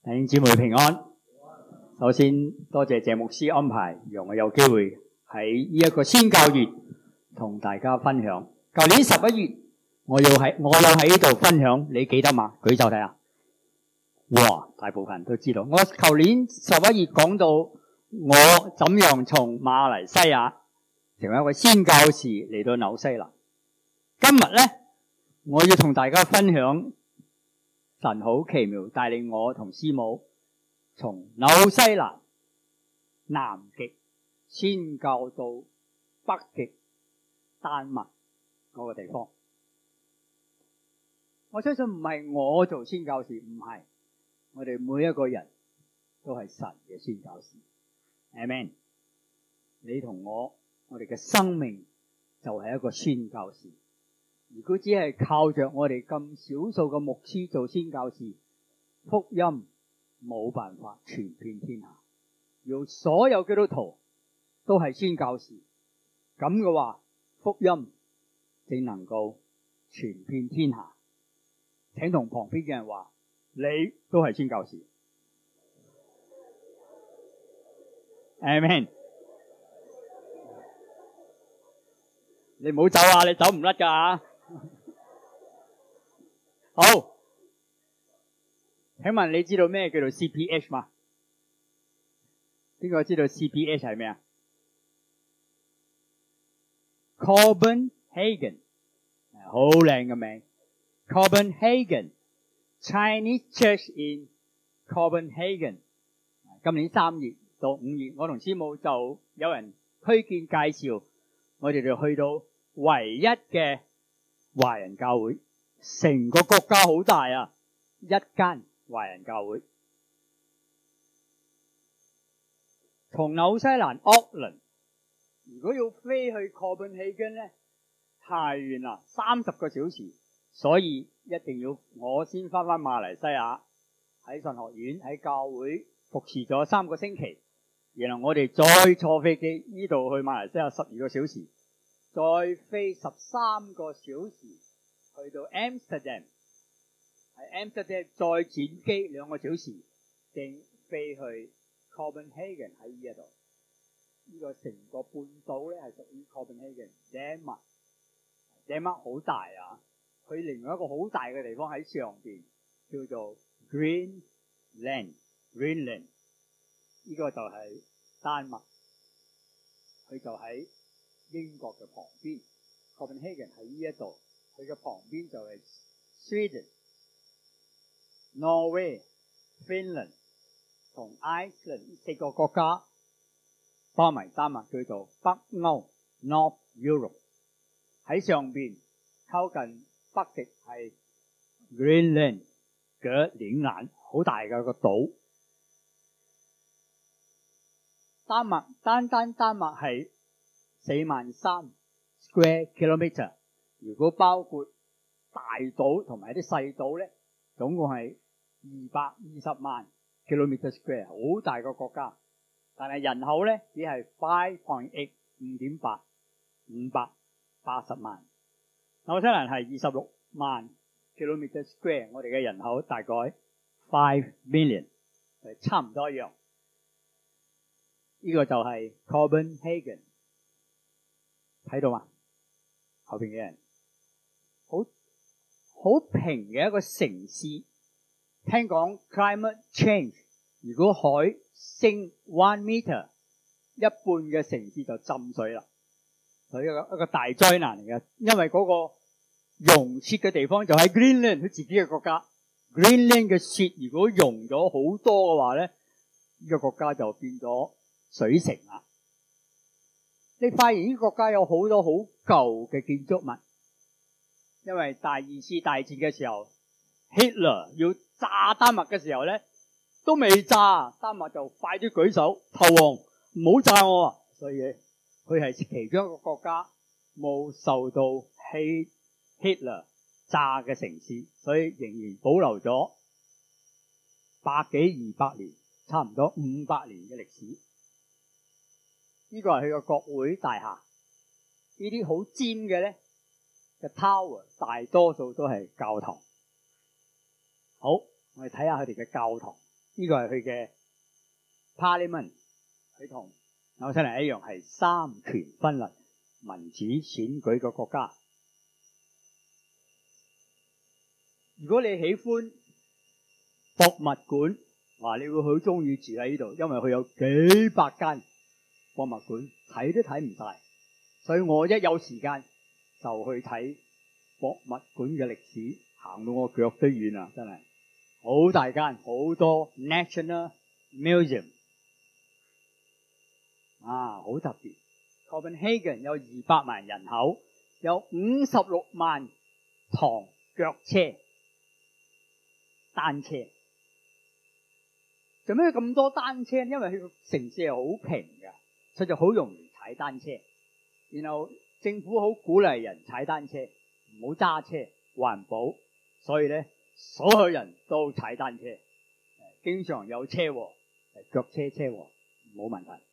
弟兄姊妹平安。首先多謝謝牧師安排，讓我有機會喺呢一個宣教月同大家分享。舊年11月我有喺呢度分享，你記得嗎？舉手睇下。哇，大部分人都知道。我舊年11月講到我怎樣從馬來西亞成為一個宣教士嚟到紐西蘭。今日呢，我要同大家分享神好奇妙帶領我同師母從紐西蘭南極宣教到北極丹麥嗰個地方。我相信唔係我做宣教士，唔係，我哋每一個人都係神嘅宣教士。Amen。你同我哋嘅生命就係一個宣教士。如果只係靠着我哋咁少數嘅牧師做宣教士，福音冇辦法傳遍天下。要所有基督徒都係宣教士，咁嘅話，福音正能夠傳遍天下。請同旁邊嘅人話，你都係宣教士。Amen。你唔好走啊，你走唔甩噶吓。好，請問你知道咩叫做 CPH 嗎？邊個知道 CPH 係咩啊？ Copenhagen， 好靚嘅名。Copenhagen Chinese Church in Copenhagen。今年3月到5月，我同師母就有人推薦介紹，我哋就去到唯一嘅華人教會。成個國家好大啊，一間華人教會。從紐西蘭奧克蘭，如果要飛去 Copenhagen 咧，太遠啦，30個小時，所以一定要我先翻馬來西亞，喺神學院喺教會服侍咗3個星期，然後我哋再坐飛機呢度去馬來西亞12個小時，再飛13個小時去到 Amsterdam， 喺 Amsterdam 再轉機2個小時，正飛去 Copenhagen 喺呢一度。呢個成個半島咧係屬於 Copenhagen。Denmark 好大啊！佢另外一個好大嘅地方喺上邊，叫做 Greenland。呢個就係丹麥，佢就喺英國嘅旁邊。Copenhagen 喺呢一度。佢嘅旁邊就係 Sweden、Norway、Finland 同 Iceland 4個國家，包埋丹麥，叫做北歐 North Europe。喺上邊靠近北極係 Greenland 嘅嶺南，好大嘅個島。丹麥單丹麥係43000 square kilometer。如果包括大島同埋啲細島咧，總共係220萬 kilometer square， 好大個國家。但係人口咧只係 5.8 580萬。紐西蘭係26萬 kilometer square， 我哋嘅人口大概5 million， 係差唔多一樣。呢個就係 Copenhagen， 睇到嘛？後邊嘅人。好平嘅一個城市，聽講 climate change， 如果海升1 meter， 一半嘅城市就浸水啦，所以一個大災難嚟嘅。因為嗰個融雪嘅地方就喺 Greenland， 佢自己嘅國家。Greenland 嘅雪如果融咗好多嘅話咧，呢個國家就變咗水城啦。你發現呢個國家有好多好舊嘅建築物。因為第2次大戰嘅時候 Hitler 要炸丹麥嘅時候咧，都未炸，丹麥就快啲舉手投降，唔好炸我啊！所以佢係其中一個國家冇受到Hitler 炸嘅城市，所以仍然保留咗100幾200年，差唔多500年嘅歷史。呢個係佢個國會大廈。呢啲好尖嘅咧嘅 tower 大多數都係教堂。好，我哋睇下佢哋嘅教堂。 呢個係佢嘅 Parliament， 佢同紐西蘭一樣係三權分立民主選舉嘅國家。如果你喜歡博物館，你會好中意住喺呢度，因為佢有幾百間博物館，睇都睇唔晒。所以我一有時間就去睇博物館嘅歷史，行到我腳都軟啊！真係好大間，好多 National Museum 好特別。Copenhagen 有200萬人口，有56萬趟腳車、單車。做咩咁多單車？因為佢個城市係好平嘅，所以就好容易踩單車。然後政府好鼓勵人踩單車，唔好揸車，環保。所以咧，所有人都踩單車，經常有車禍，腳車車禍冇問題。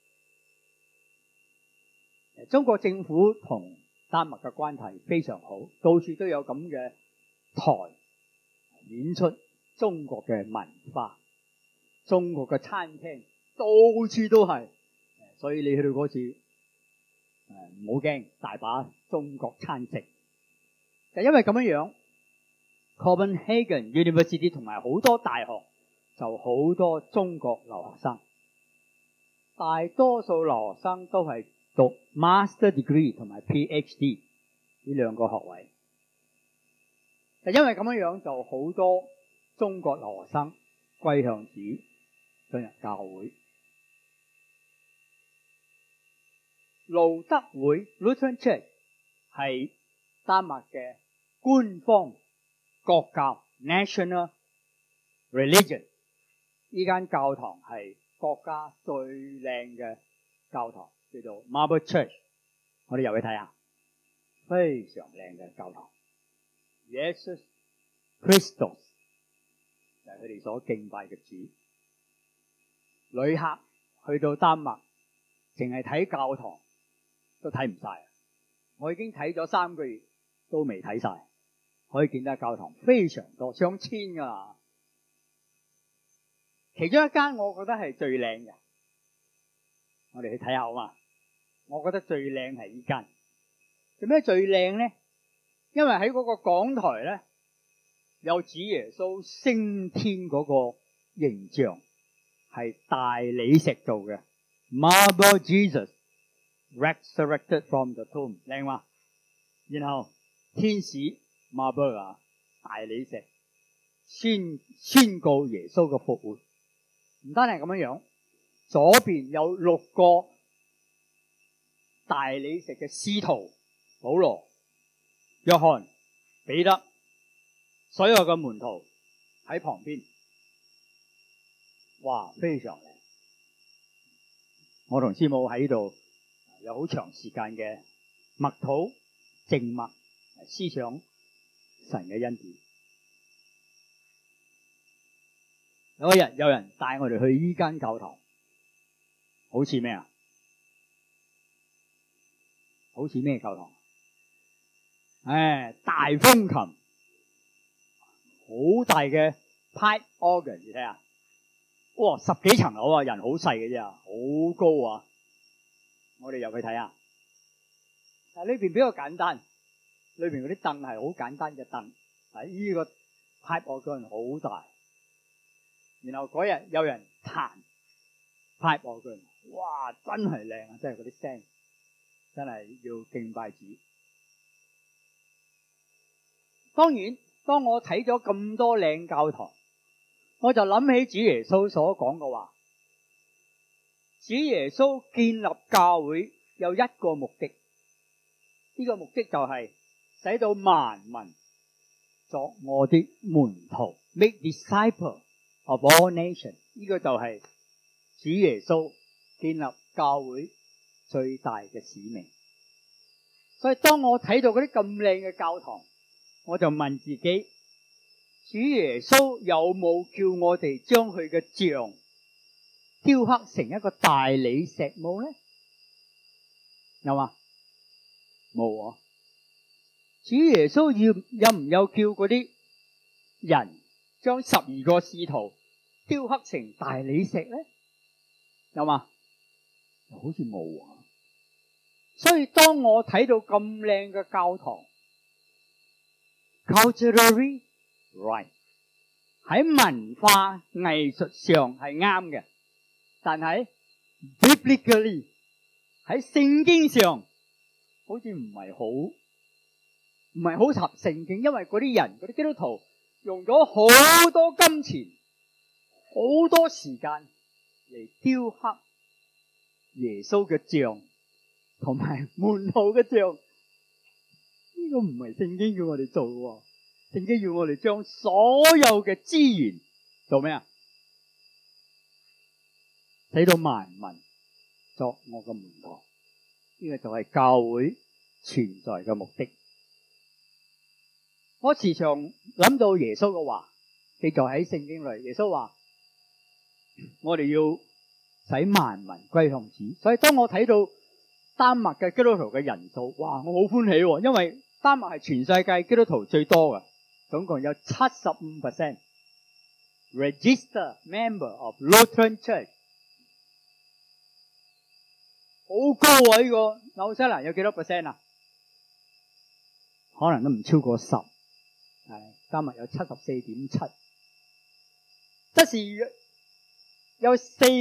中國政府同丹麥嘅關係非常好，到處都有咁嘅台演出中國嘅文化，中國嘅餐廳到處都係，所以你去到嗰次唔好驚，大把中國餐食。就因為咁樣 Copenhagen University 同埋好多大學就好多中國留學生，大多數留學生都係讀 Master Degree 同埋 PhD 呢兩個學位。就因為咁樣就好多中國留學生歸向主，進入教會。路德會 Lutheran Church 係丹麥嘅官方國教 National Religion。呢間教堂係國家最靚嘅教堂，叫做 Marble Church。我哋入去睇下，非常靚嘅教堂。Jesus Christus 就係佢哋所敬拜嘅主。旅客去到丹麥，淨係睇教堂都睇唔晒。我已經睇咗3個月都未睇晒，可以見到教堂非常多，上千噶。其中一間我覺得係最靚嘅，我哋去睇下好嘛？我覺得最靚係呢間。做咩最靚咧？因為喺嗰個講台咧，有主耶穌升天嗰個形象，係大理石做嘅 Marble Jesus resurrected from the tomb， 靚嘛？然後天使 Marble 大理石宣告耶穌嘅復活。唔單係咁樣，左邊有6個大理石嘅使徒，保羅、約翰、彼得，所有嘅門徒喺旁邊。哇，非常靚！我同師母喺度有好長時間嘅默禱、靜默、思想神嘅恩典。有一日有人帶我哋去呢間教堂，好似咩啊？好似咩教堂？大風琴，好大嘅 pipe organ， 你睇下，哇，10幾層樓啊，人好細嘅啫，好高啊！我哋入去睇下，但係呢邊比較簡單，裏邊嗰啲凳係好簡單嘅凳，呢個 pipe organ 好大。然後嗰日有人彈 pipe organ， 哇，真係靚啊！真係嗰啲聲，真係要敬拜主。當然，當我睇咗咁多靚教堂，我就諗起主耶穌所講嘅話。主耶穌建立教會有一個目的，呢個目的就係使到萬民作我的門徒 ，make disciple of all nations。呢個就係主耶穌建立教會最大嘅使命。所以當我睇到嗰啲咁靚嘅教堂，我就問自己：主耶穌有冇叫我哋將佢嘅像雕刻成一個大理石模咧？有嘛？冇啊！主耶穌有唔有叫嗰啲人將12個使徒雕刻成大理石咧？有嘛？好似冇啊。所以當我睇到咁靚嘅教堂 ，culturally right， 喺文化藝術上係啱嘅，但係 biblically 喺聖經上好似唔係好合聖經，因為嗰啲人嗰啲基督徒用咗好多金錢、好多時間嚟雕刻耶穌嘅像同埋門徒嘅像，呢個唔係聖經叫我哋做嘅。聖經要我哋將所有嘅資源做咩啊？使到萬民作我嘅門徒，呢個就係教會存在嘅目的。我時常諗到耶穌嘅話，記載喺聖經裏。耶穌話：我哋要使萬民歸向主。所以當我睇到丹麥嘅基督徒嘅人數，哇！我好歡喜喎，因為丹麥係全世界基督徒最多嘅，總共有 75% registered member of Lutheran Church， 好高啊！呢個紐西蘭有幾多 percent 啊？可能都唔超過10。丹麥有 74.7%， 即是有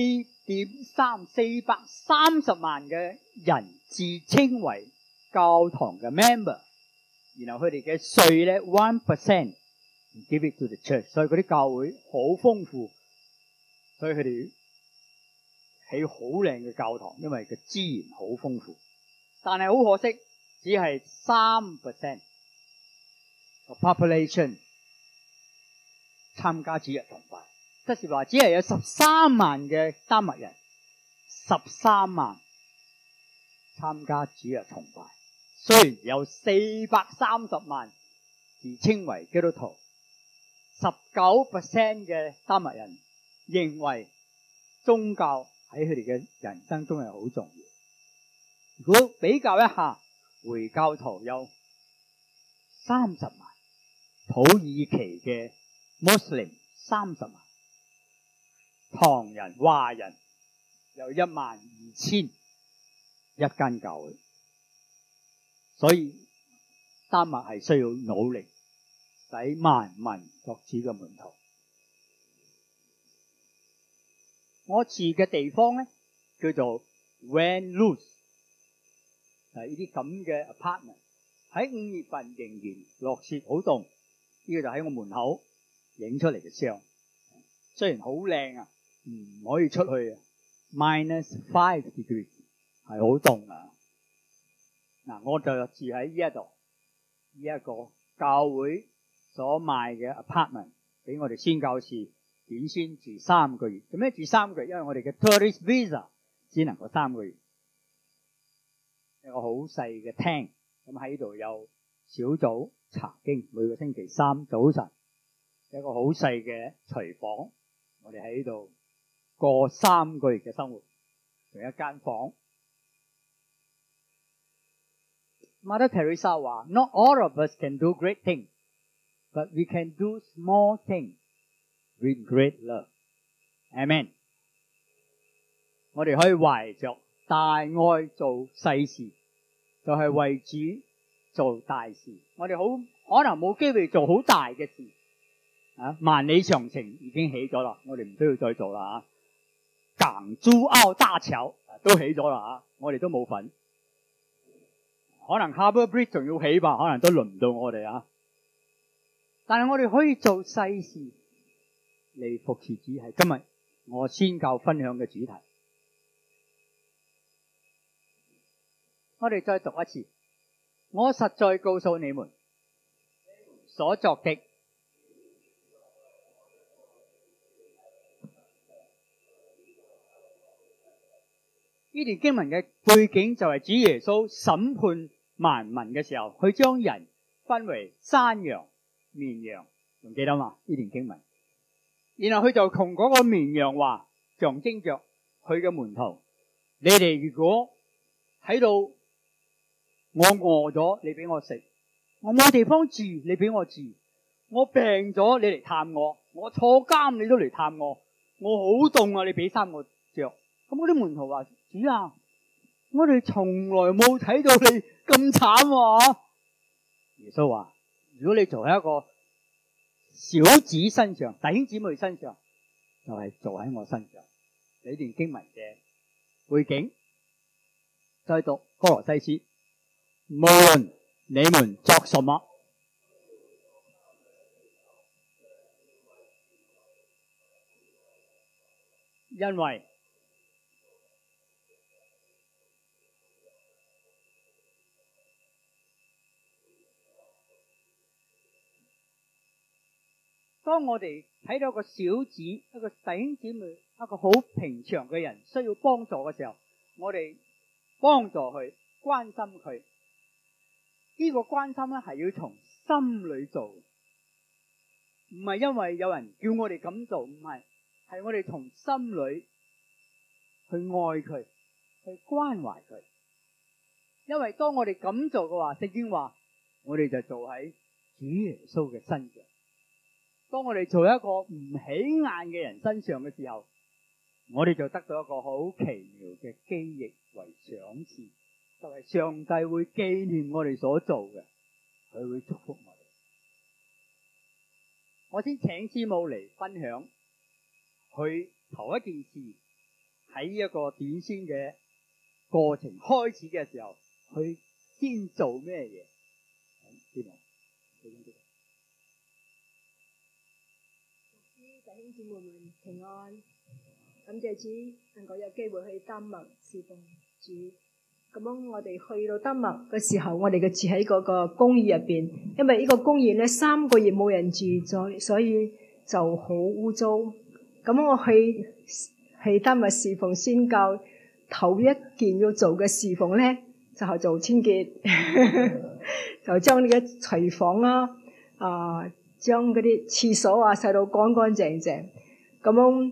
430萬嘅人自稱為教堂嘅 member， 然後佢哋嘅稅咧 1% give it to the church， 所以嗰啲教會好豐富，所以佢哋起好靚嘅教堂，因為個資源好豐富。但係好可惜，只係 3% population 參加主日崇拜，即是話只係有13萬嘅丹麥人，13萬參加主日崇拜。雖然有430萬自稱為基督徒，19% 嘅丹麥人認為宗教喺佢哋嘅人生中係好重要。如果比較一下，回教徒有30萬。土耳其嘅 Muslim 30萬，唐人華人有12000一間教會，所以丹麥係需要努力使萬民作主嘅門徒。我住嘅地方咧叫做 Vanlooz， 係呢啲咁嘅 apartment， 喺5月份仍然落雪好凍。呢個就喺我門口影出嚟嘅相，雖然好靚啊，唔可以出去啊 ，-5 degrees 係好凍啊。嗱，我就住喺呢一度，呢一個教會所賣嘅 apartment， 俾我哋宣教士短宣住3個月。做咩住3個月？因為我哋嘅 tourist visa 只能夠3個月。一個好細嘅廳，咁喺度有小組查經，每個星期3早晨，一個好細嘅廚房，我哋喺度過3個月嘅生活，仲有一間房。Mother Teresa 話 ：Not all of us can do great things, but we can do small things with great love. Amen。我哋可以懷着大愛做細事，就係為主做大事。我哋可能冇機會做好大嘅事啊，萬里長城已經起咗啦，我哋唔需要再做啦啊。港珠澳大橋都起咗啦啊，我哋都冇份。可能 Harbour Bridge 仲要起吧，可能都輪唔到我哋啊。但係我哋可以做細事嚟服侍主，係今日我宣教分享嘅主題。我哋再讀一次。我實在告訴你們，所作的，呢段經文嘅背景就係主耶穌審判萬民嘅時候，佢將人分為山羊、綿羊，仲記得嘛？呢段經文，然後佢就同嗰個綿羊話，象徵着佢嘅門徒，你哋如果喺度，我餓咗，你俾我食；我冇地方住，你俾我住；我病咗，你嚟探我；我坐監，你都嚟探我； 我好凍啊，你俾衫我着。咁嗰啲門徒話：主啊，我哋從來冇睇到你咁慘喎。耶穌話：如果你做喺一個小子身上，弟兄姊妹身上，就係做喺我身上。呢段經文嘅背景，再讀歌羅西書，無論你們作什麼，因為當我哋睇到一個小子，一個弟兄姊妹，一個好平常嘅人需要幫助嘅時候，我哋幫助佢，關心佢。呢個關心咧係要從心裏做，唔係因為有人叫我哋咁做，唔係，係我哋從心裏去愛佢，去關懷佢。因為當我哋咁做嘅話，聖經話我哋就做喺主耶穌嘅身上。當我哋做一個唔起眼嘅人身上嘅時候，我哋就得到一個好奇妙嘅機翼為賞賜，就係上帝會紀念我哋所做嘅，佢會祝福我哋。我先請師母嚟分享，佢頭一件事喺一個短宣嘅過程開始嘅時候，佢先做咩嘢？師母， 弟兄姊妹們平安，感謝主能夠有機會去丹麥侍奉主。咁樣我哋去到丹麥嘅時候，我哋嘅住喺嗰個公寓入邊，因為呢個公寓咧3個月冇人住咗，所以就好污糟。咁我去丹麥侍奉宣教，頭一件要做嘅侍奉咧就係做清潔，就將呢個廚房將嗰啲廁所洗到乾乾淨淨。咁樣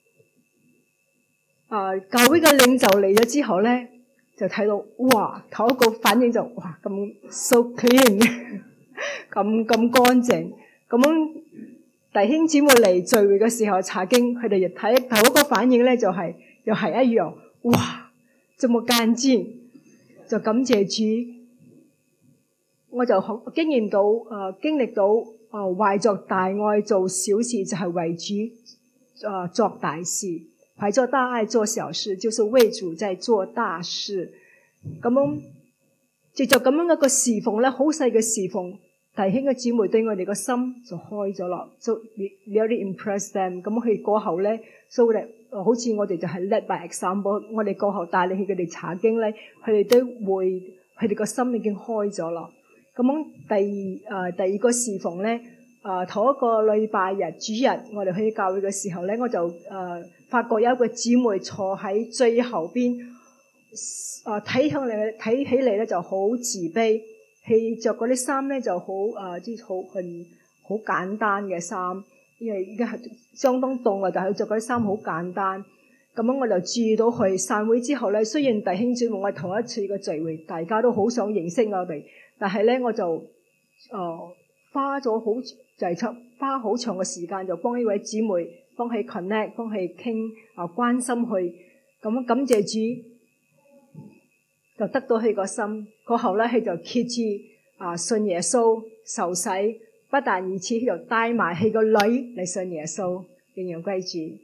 教會嘅領袖嚟咗之後咧，就睇到哇，頭一個反應就哇咁 so clean， 咁乾淨。咁樣弟兄姊妹嚟聚會嘅時候查經，佢哋亦睇頭一個反應咧就係又係一樣，哇，這麼乾淨，就感謝主。我就經歷到懷着大愛做小事，就係為主作大事；懷着大愛做小事，就是為主在做大事。咁樣藉着咁樣一個侍奉咧，好細嘅侍奉，弟兄嘅姊妹對我哋個心就開咗落，就 really impress them。咁佢過後咧，所以好似我哋就係 led by example， 我哋過後帶領佢哋查經咧，佢哋都會，佢哋個心已經開咗啦。咁樣第二個侍奉咧，頭一個禮拜日主日，我哋去教會嘅時候咧，我就發覺有一個姊妹坐喺最後邊，睇起嚟咧就好自卑，佢着嗰啲衫咧就好好簡單嘅衫，因為而家係相當凍啊，但係佢着嗰啲衫好簡單。咁樣我就注意到佢散會之後咧，雖然弟兄姊妹我係頭一次嘅聚會，大家都好想認識我哋。但係咧，我就花好長嘅時間，就幫呢位姊妹幫佢 connect， 幫佢傾關心佢。咁感謝主，就得到佢個心。過後咧，佢就決志信耶穌受洗，不但如此，佢就帶埋佢個女嚟信耶穌，榮耀歸主。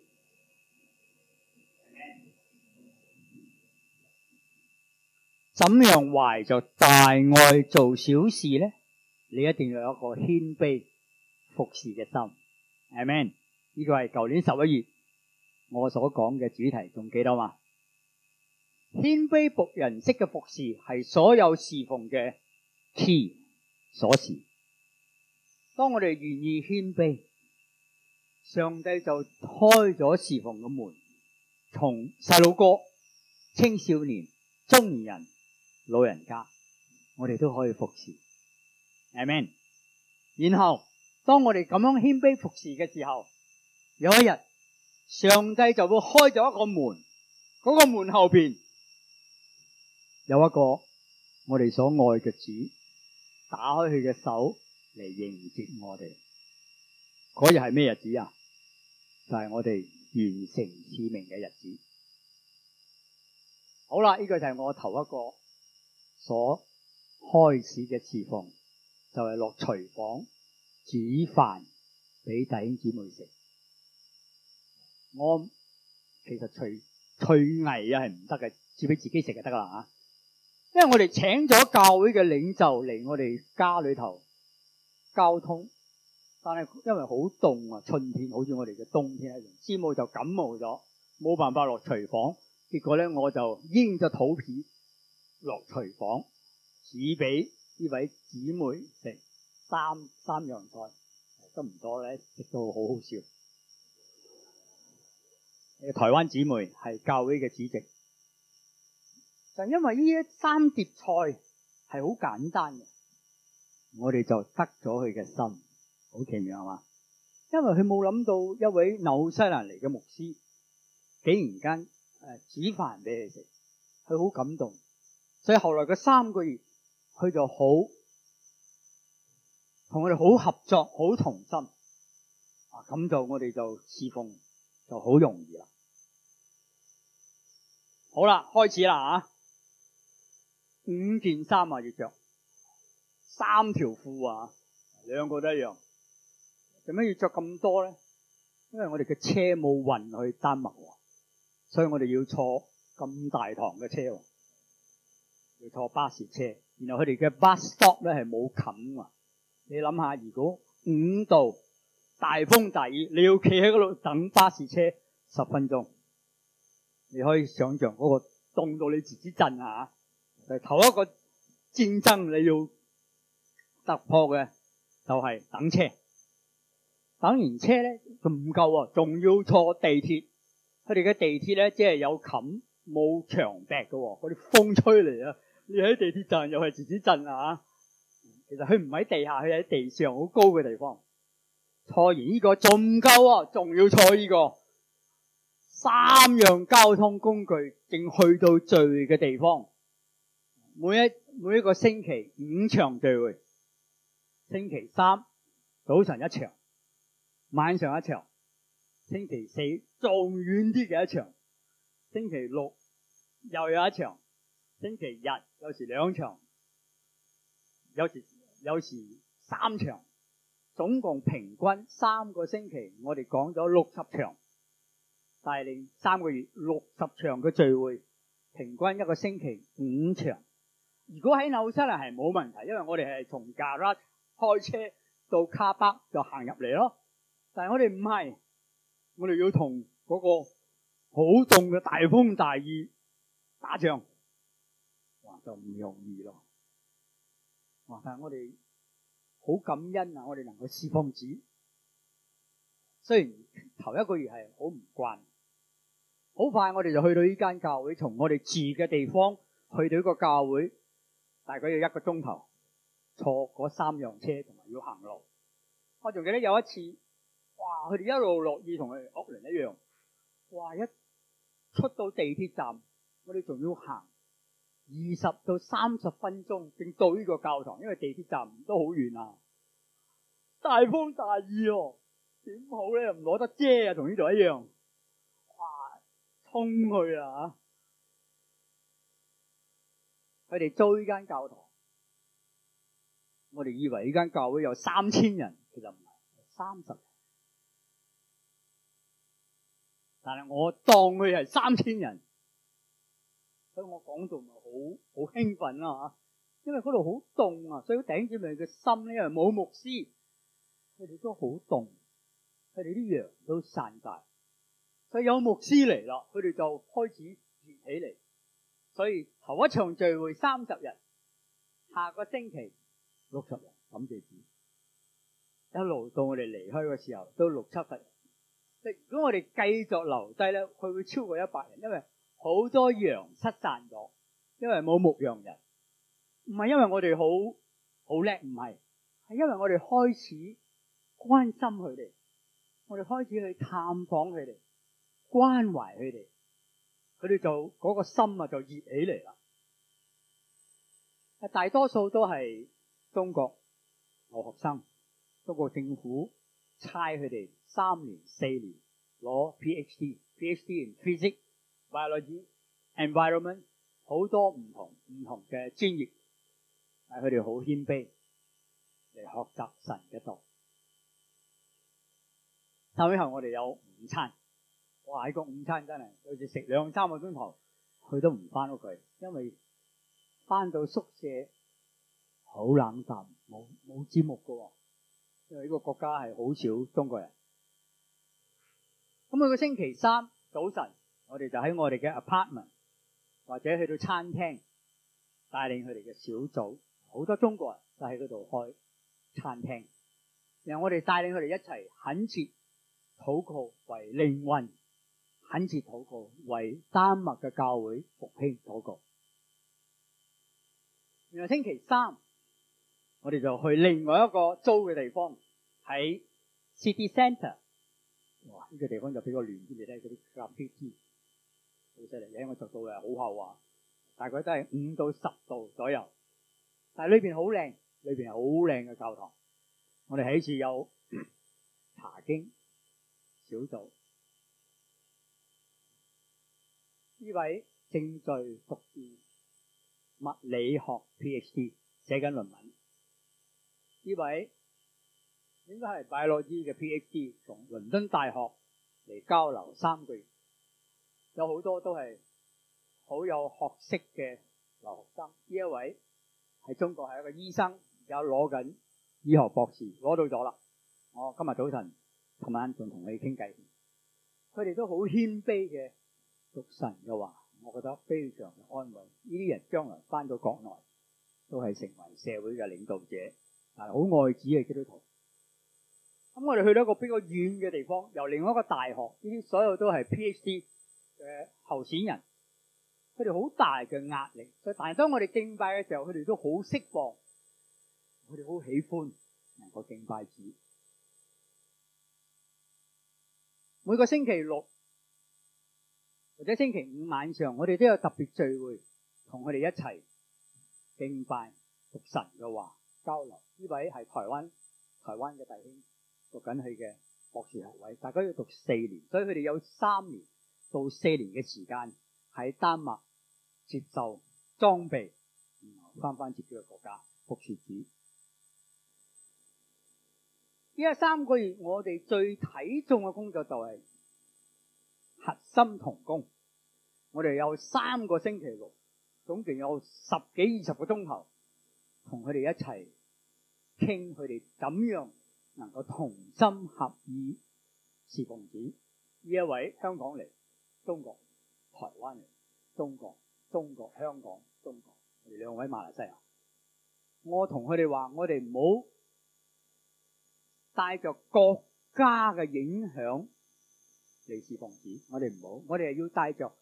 怎樣懷着大愛做小事呢？你一定要有一個謙卑服侍嘅心。Amen。呢個係舊年11月我所講嘅主題，仲記得嘛？謙卑僕人式嘅服侍係所有侍奉嘅 key 鎖匙。當我哋願意謙卑，上帝就開咗侍奉嘅門，從細路哥、青少年、中年人、老人家，我哋都可以服侍。Amen。然後當我哋咁樣謙卑服侍嘅時候，有一日上帝就會開咗一個門，嗰個門後邊有一個我哋所愛嘅主，打開佢嘅手嚟迎接我哋。嗰日係咩日子啊？就係我哋完成使命嘅日子。好啦，呢個就係我頭一個所開始嘅侍奉，就係落廚房煮飯俾弟兄姊妹食。我其實廚藝係唔得嘅，煮俾自己食就得啦嚇。因為我哋請咗教會嘅領袖嚟我哋家裏頭交通，但係因為好凍啊，春天好似我哋嘅冬天一樣，師母就感冒咗，冇辦法落廚房。結果咧，我就應咗肚皮落廚房煮俾呢位姊妹食三樣菜，得唔多咧？食到好好笑。台灣姊妹係教會嘅主席，就因為呢三碟菜係好簡單嘅，我哋就得咗佢嘅心，好奇妙係嘛？因為佢冇諗到一位紐西蘭嚟嘅牧師，竟然間煮飯俾佢食，佢好感動。所以後來嘅3個月，佢就好同我哋好合作，好同心。咁就我哋就侍奉就好容易啦。好啦，開始啦5件衫要着，3條褲2個都一樣。做咩要着咁多咧？因為我哋嘅車冇運去丹麥，所以我哋要坐咁大堂嘅車，要坐巴士車。然後佢哋嘅 bus stop 咧係冇冚。你諗下，如果5度大風大雨，你要企喺嗰度等巴士車10分鐘，你可以想象嗰個凍到你自己震下。就係頭一個戰爭你要突破嘅就係等車。等完車咧就唔夠，仲要坐地鐵。佢哋嘅地鐵咧即係有冚冇牆壁嘅，嗰啲風吹嚟啊！你喺地鐵站又係自己震啊！其實佢唔喺地下，佢喺地上好高嘅地方。坐完呢個仲唔夠，仲要坐呢個。3樣交通工具正去到聚會嘅地方。每一個星期5場聚會，星期3早晨1場，晚上1場，星期4仲遠啲嘅1場，星期6又有1場，星期日有時2場，有時3場，總共平均3個星期我哋講咗60場，帶領3個月60場嘅聚會，平均一個星期5場。如果喺紐西蘭係冇問題，因為我哋係從 garage 開車到 car park 就行入嚟咯。但係我哋唔係，我哋要同嗰個好凍嘅大風大雨打仗，就唔容易咯。但係我哋好感恩啊！我哋能夠侍奉主，雖然頭一個月係好唔慣，好快我哋就去到呢間教會，從我哋住嘅地方去到一個教會，大概要1個鐘頭，坐嗰3樣車同埋要行路。我仲記得有一次，佢哋一路落雨，同佢哋屋崙一樣。一出到地鐵站，我哋仲要行20到30分鐘，正到呢個教堂，因為地鐵站都好遠啊。大風大雨點好咧？又唔攞得遮啊，同呢度一樣。衝去啊！佢哋租呢間教堂，我哋以為呢間教會有3000人，其實唔係30人。但係我當佢係3000人，所以我講到咪好興奮啦，因為嗰度好凍啊，所以弟兄姊妹嘅心咧，因為冇牧師，佢哋都好凍，佢哋啲羊都散晒，所以有牧師嚟啦，佢哋就開始熱起嚟。所以頭一場聚會30日，下個星期60人，感謝主，一路到我哋離開嘅時候都60-70人。如果我哋繼續留低咧，佢會超過100人，因為好多羊失散咗，因為冇牧羊人。唔係因為我哋好叻，唔係，係因為我哋開始關心佢哋，我哋開始去探訪佢哋，關懷佢哋，佢哋就嗰個心就熱起嚟啦。大多數都係中國留學生，中國政府差佢哋3年4年攞 PhD in physics、biology、environment， 好多唔同嘅專業，但係佢哋好謙卑嚟學習神嘅道。後尾我哋有午餐，哇！呢個午餐真係好似食2-3個鐘頭，佢都唔翻屋企，因為翻到宿舍好冷淡，冇節目㗎喎。因為呢個國家係好少中國人。咁每個星期三早晨，我哋就喺我哋嘅 apartment 或者去到餐廳帶領佢哋嘅小組，好多中國人就喺嗰度開餐廳，然後我哋帶領佢哋一齊懇切禱告為靈魂，懇切禱告為丹麥嘅教會復興禱告。然後星期三我哋就去另外一個租嘅地方，喺 City Centre。哇！呢個地方就比較亂啲，你睇嗰啲 graffiti 好犀利，因為着到係好厚啊，大概都係5到10度左右。但係裏邊好靚，裏邊係好靚嘅教堂。我哋喺處有查經小組，呢位正在讀物理學 PhD 寫緊論文，呢位應該係 biology 嘅 PhD， 從倫敦大學嚟交流3個月，有好多都係好有學識嘅留學生。呢一位喺中國係一個醫生，而家攞緊醫學博士，攞到咗啦。我今日早晨琴晚仲同你傾偈，佢哋都好謙卑嘅讀神嘅話，我覺得非常嘅安慰。呢啲人將來翻到國內都係成為社會嘅領導者，但係好愛子嘅基督徒。咁我哋去到一個比較遠嘅地方，由另外一個大學，呢啲所有都係 PhD 嘅候選人，佢哋好大嘅壓力。所以但係當我哋敬拜嘅時候，佢哋都好釋放，佢哋好喜歡能夠敬拜主。每個星期六或者星期五晚上，我哋都有特別聚會，同佢哋一齊敬拜、讀神嘅話、交流。呢位係台灣嘅弟兄，讀緊佢嘅博士學位，大家要讀4年，所以佢哋有3年到4年嘅時間喺丹麥接受裝備，然後翻自己嘅國家服侍主。呢3個月我哋最睇重嘅工作就係核心同工。我哋有3個星期六，總共有10幾20個鐘頭，同佢哋一齊傾佢哋怎樣能夠同心合意侍奉主。呢一位香港嚟，中國台灣嚟，中國香港中國，我哋2位馬來西亞。我同佢哋話，我哋唔好帶着國家嘅影響嚟侍奉主，我哋唔好，我哋係要帶着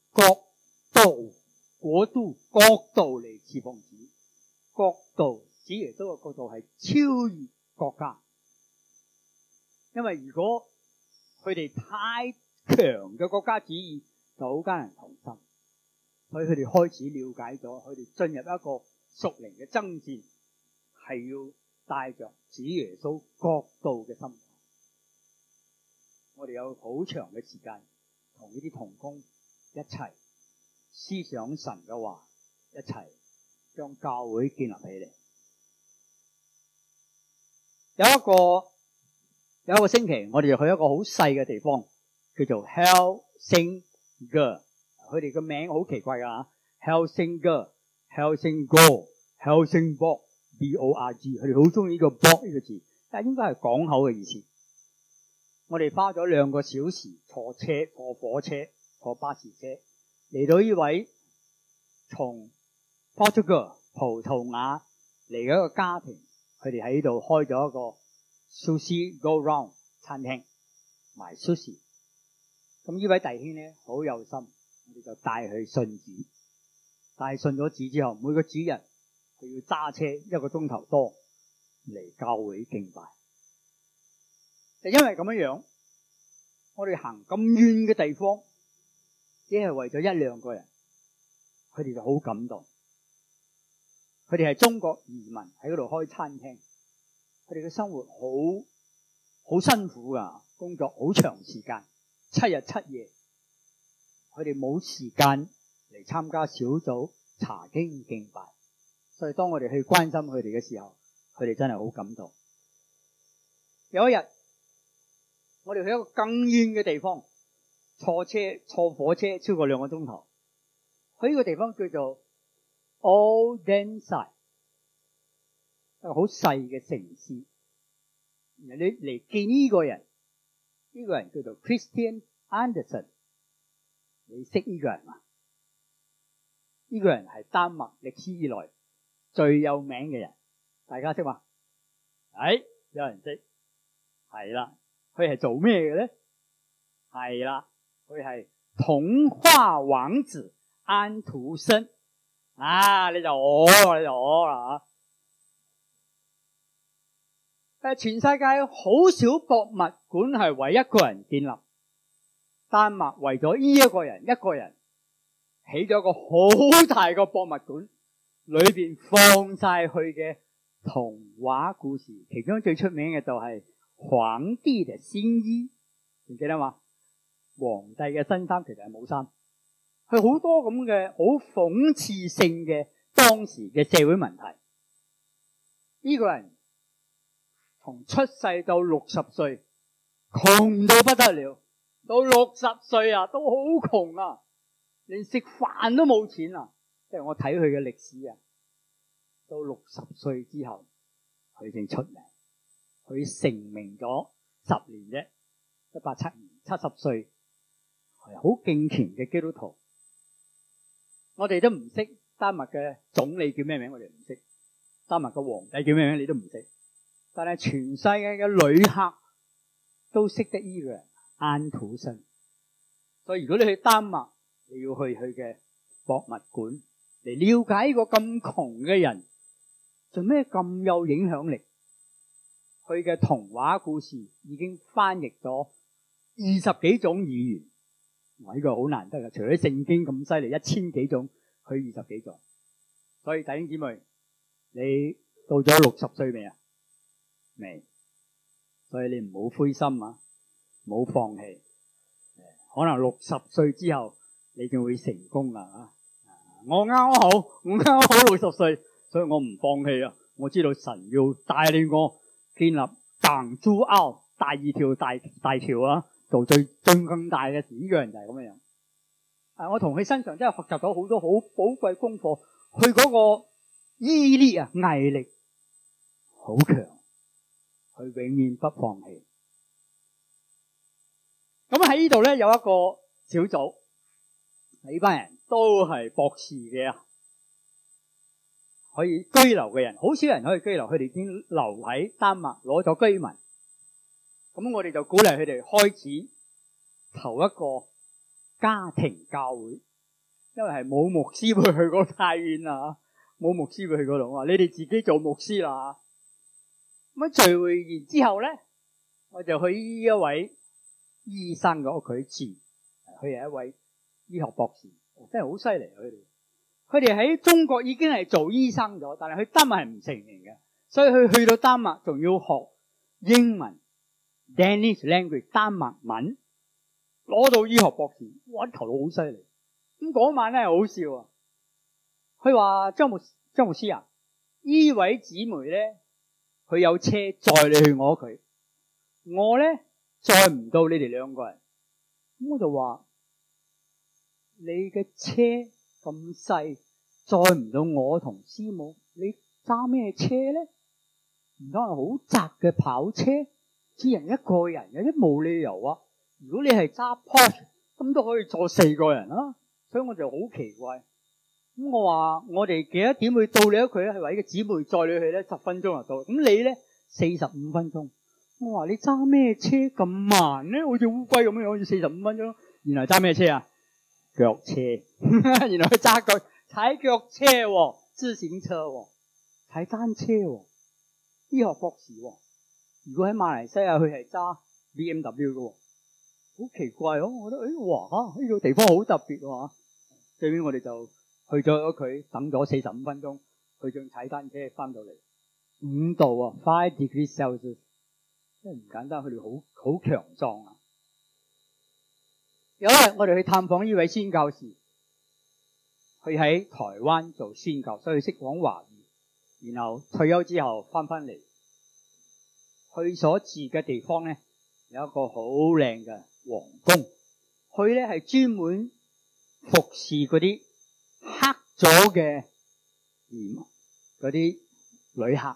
國度嚟侍奉主。國度，主耶穌嘅國度係超越國家。因為如果佢哋太強嘅國家主義，就好艱難同心。所以佢哋開始了解咗，佢哋進入一個屬靈嘅爭戰，係要帶着主耶穌國度嘅心態。我哋有好長嘅時間同呢啲同工一齊思想神嘅話，一齊將教會建立起嚟。有一個星期，我哋就去一個好細嘅地方，叫做 Helsingør。佢哋嘅名好奇怪㗎 Helsingør、Helsingborg、B-O-R-G。佢哋好中意呢個 borg 呢個字，但係應該係港口嘅意思。我哋花咗2個小時坐火車、坐巴士車嚟到呢位從 Portugal 葡萄牙嚟嘅一個家庭，佢哋喺呢度開咗一個 Sushi Go Round 餐廳賣 sushi。咁呢位弟兄咧好有心，我哋就帶佢信主。帶信咗主之後，每個主日佢要揸車1個鐘頭多嚟教會敬拜。就因為咁樣，我哋行咁遠嘅地方，只係為咗1-2個人，佢哋就好感動。佢哋係中國移民喺嗰度開餐廳，佢哋嘅生活好辛苦噶，工作好長時間， 7日7夜，佢哋冇時間嚟參加小組查經敬拜。所以當我哋去關心佢哋嘅時候，佢哋真係好感動。有一日，我哋去一個更遠嘅地方，坐火車超過2個鐘頭，去呢個地方叫做 Odense， 一個好細嘅城市。然後你嚟見呢個人，呢個人叫做 Christian Andersen， 你識呢個人嘛？呢個人係丹麥歷史以來最有名嘅人，大家識嘛？有人識，係啦。佢係做咩嘅咧？係啦，佢係童話王子安徒生。你就我啦。全世界好少博物館係為一個人建立，丹麥為咗呢一個人起咗個好大嘅博物館，裏邊放晒佢嘅童話故事，其中最出名嘅就係皇帝嘅新衣，記唔記得嘛？皇帝嘅新衫其實係冇衫，佢好多咁嘅好諷刺性嘅當時嘅社會問題。呢個人從出世到60歲，窮到不得了，到60歲啊都好窮啊，連食飯都冇錢啊！即係我睇佢嘅歷史啊，到60歲之後，佢正出名，佢成名咗10年啫，187年，70歲，係好敬虔嘅基督徒。我哋都唔識丹麥嘅總理叫咩名，我哋唔識。丹麥嘅皇帝叫咩名，你都唔識。但係全世界嘅旅客都識得呢個人安徒生。所以如果你去丹麥，你要去佢嘅博物館嚟了解呢個咁窮嘅人做咩咁有影響力。佢嘅童話故事已經翻譯咗20幾種語言，呢個好難得嘅。除咗聖經咁犀利，1000幾種，佢20幾種。所以弟兄姊妹，你到咗60歲未啊？未。所以你唔好灰心啊，唔好放棄。可能60歲之後你就會成功啦。我啱好60歲，所以我唔放棄啊。我知道神要帶領我建立港珠澳第2條大橋啊，做最更大嘅事。呢個人就係咁樣。我同佢身上真係學習到好多好寶貴功課。佢嗰個毅力啊，毅力好強，佢永遠不放棄。咁喺呢度咧有一個小組，呢班人都係博士嘅，可以居留嘅人，好少人可以居留，佢哋已經留喺丹麥攞咗居民。咁我哋就鼓勵佢哋開始投一個家庭教會，因為係冇牧師會去嗰太遠啦，冇牧師會去嗰度啊，你哋自己做牧師啦。咁聚會完之後咧，我就去呢一位醫生嘅屋企住，佢係一位醫學博士，真係好犀利。佢哋喺中國已經係做醫生咗，但係去丹麥係唔成年嘅，所以佢去到丹麥仲要學英文 Danish language 丹麥文，攞到醫學博士，哇！頭腦好犀利。咁嗰晚咧好笑啊，佢話張牧師啊，呢位姊妹咧，佢有車載你去我屋企，我咧載唔到你哋2個人。咁我就話你嘅車咁細，載唔到我同師母，你揸咩車咧？唔通係好窄嘅跑車，只人一個人，有啲冇理由啊！如果你係揸 Porsche， 咁都可以坐4個人啦。所以我就好奇怪。咁我話我哋幾多點會到你屋企咧？係話呢個姊妹載你去咧10分鐘就到，咁你咧45分鐘。我話你揸咩車咁慢咧？好似烏龜咁樣，好似45分鐘。原來揸咩車啊？腳車。原來佢揸腳踩腳車喎，自行車喎，踩單車喎，醫學博士喎。如果喺馬來西亞佢係揸 BMW 嘅喎，好奇怪哦！我覺得哇呢個地方好特別喎。最尾我哋就去咗佢等咗45分鐘，佢仲踩單車翻到嚟5度啊 ，5 degrees Celsius，真係唔簡單。佢哋好強壯啊！ 有一日我哋去探訪呢位宣教士，佢喺台灣做宣教，所以佢識講華語。然後退休之後翻嚟，佢所住嘅地方咧有一個好靚嘅皇宮，佢咧係專門服侍嗰啲黑咗嘅嗰啲旅客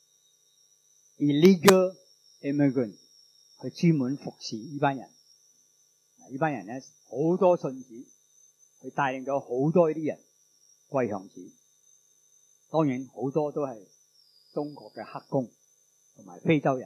illegal immigrant， 佢專門服侍呢班人。呢班人咧好多信主，佢帶領咗好多呢啲人歸向主。當然好多都係中國嘅黑工同埋非洲人，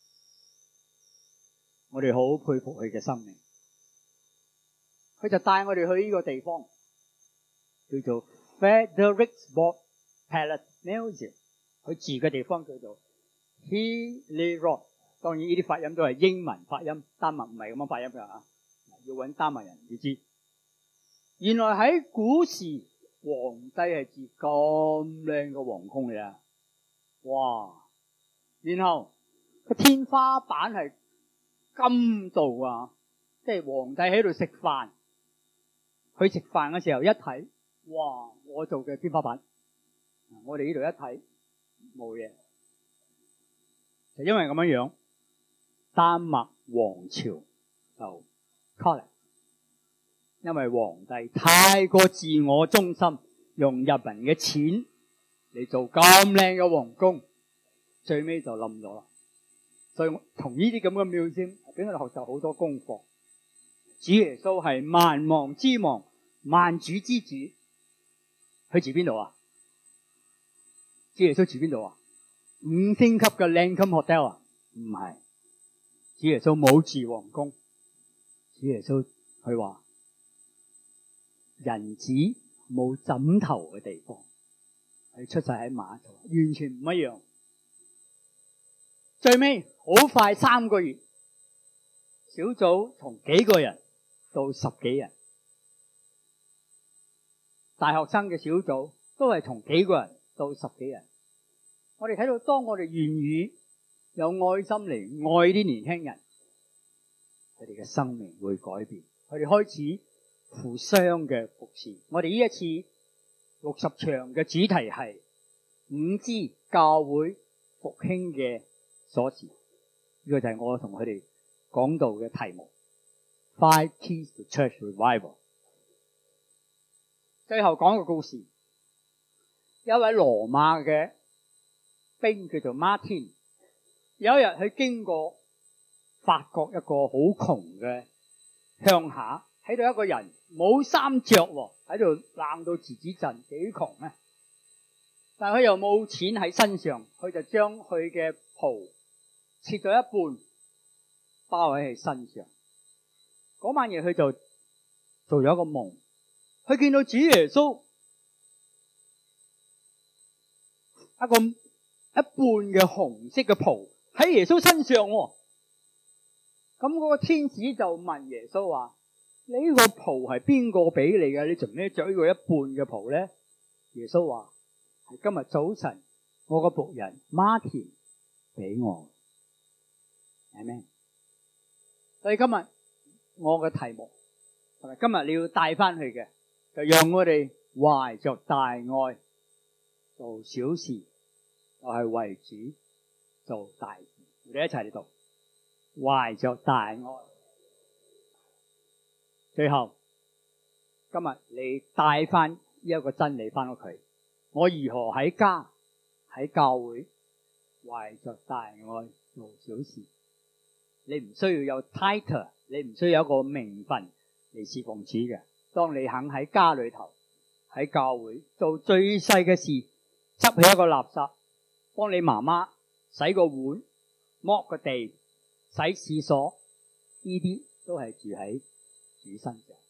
我哋好佩服佢嘅生命。佢就帶我哋去呢個地方，叫做 Frederiksborg Palace Museum。佢住嘅地方叫做 Hillerød。當然呢啲發音都係英文發音，丹麥唔係咁樣發音㗎嚇，要揾丹麥人要知。原來喺古時，皇帝係住咁靚嘅皇宮嚟啊！哇！然後個天花板係金度啊，即係皇帝喺度食飯。佢食飯嘅時候一睇，哇！我做嘅天花板，我哋呢度一睇冇嘢，就因為咁樣樣，丹麥王朝就 collapse。因為皇帝太過自我中心，用人民嘅錢嚟做咁靚嘅皇宮，最尾就冧咗啦。所以同呢啲咁嘅museum俾我哋學習好多功課。主耶穌係萬王之王，萬主之主。佢住邊度啊？主耶穌住邊度啊？5星級嘅靚金 hotel 啊？唔係，主耶穌冇住皇宮。主耶穌佢話，人子冇枕頭嘅地方，佢出世喺馬槽，完全唔一樣。最尾好快3個月，小組從幾個人到10幾人，大學生嘅小組都係從幾個人到10幾人。我哋睇到，當我哋願意有愛心嚟愛啲年輕人，佢哋嘅生命會改變，佢哋開始互相嘅服侍。我哋呢一次60場嘅主題係5支教會復興嘅鎖匙，呢個就係我同佢哋講道嘅題目 Five Keys to Church Revival。 最後講個故事，有一位羅馬嘅兵叫做 Martin， 有一日佢經過法國一個好窮嘅鄉下，睇到一個人冇衫着喎，喺度冷到吱吱震，幾窮咧？但係佢又冇錢喺身上，佢就將佢嘅袍切咗一半包喺佢身上。嗰晚夜佢就做咗一個夢，佢見到主耶穌一半嘅紅色嘅袍喺耶穌身上喎。咁嗰個天使就問耶穌話：你呢個袍係邊個俾你嘅？你做咩着呢個一半嘅袍咧？耶穌話：係今日早晨我個僕人 Martin 俾我。係咩？所以今日我嘅題目同埋今日你要帶翻去嘅，就讓我哋懷着大愛做小事，就係為主做大事。我哋一齊嚟讀，懷着大愛。最後，今日你帶翻呢一個真理翻屋企，我如何喺家喺教會懷着大愛做小事？你唔需要有 title， 你唔需要有一個名分嚟侍奉主嘅。當你肯喺家裏頭喺教會做最細嘅事，執起一個垃圾，幫你媽媽洗個碗、剝個地、洗廁所，呢啲都係住喺主身上。